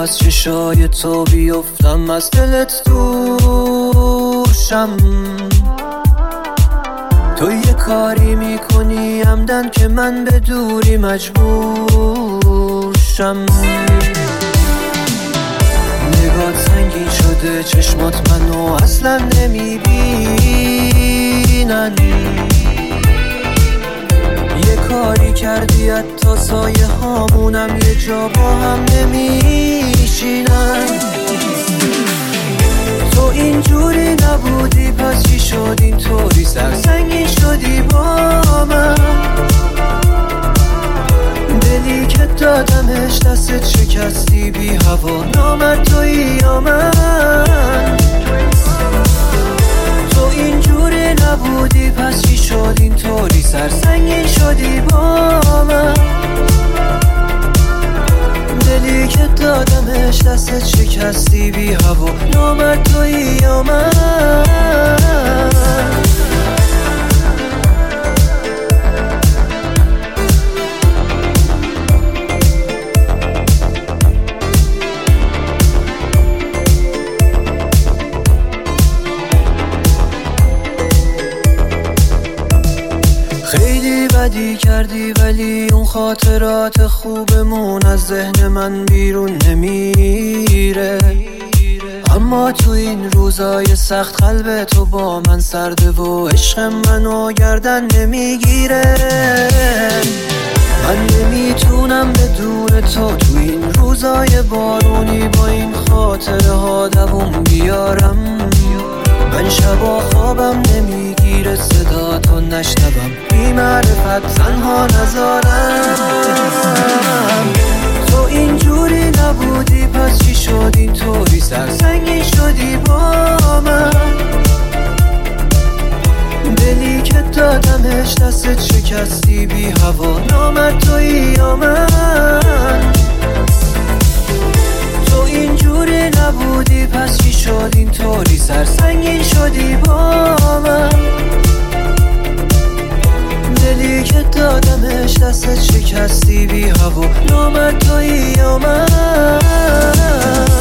از چشای تو بیفتم، از دلت دورشم. تو یه کاری میکنی عمدن که من به دوری مجبورشم. نگات سنگین شده، چشمات منو اصلا نمیبینن. یه کاری کردی حتی سایه هامونم یه جا با هم نمیشینن. تو اینجوری نبودی پس چی شد اینطوری سرسنگین شدی با من؟ دلی که دادمش دستت شکستی بی هوا، نامرد تویی یا من؟ تو اینجوری نبودی پس چی شد اینطوری سرسنگین شدی با من؟ دلی که دادمش دستت شکستی بی هوا، نامرد تویی یا من؟ خیلی بدی کردی ولی اون خاطرات خوبمون از ذهن من بیرون نمیره. اما تو این روزای سخت قلب تو با من سرده و عشق منو گردن نمیگیره. من نمیتونم بدون تو تو این روزای بارونی با این خاطره ها دووم بیارم. من شبا خوابم نمیگیره صدا تو نشنوم، بی معرفت تنها نذارم. تو اینجوری نبودی پس چی شد اینطوری سرسنگین شدی با من؟ دلی که دادمش دستت شکستی بی هوا، نامرد تویی یا من؟ تو اینجوری نبودی پس چی شد اینطوری سرسنگین شدی با من؟ دلی که دادمش دستت شکستی بی هوا، نامرد تویی یا من؟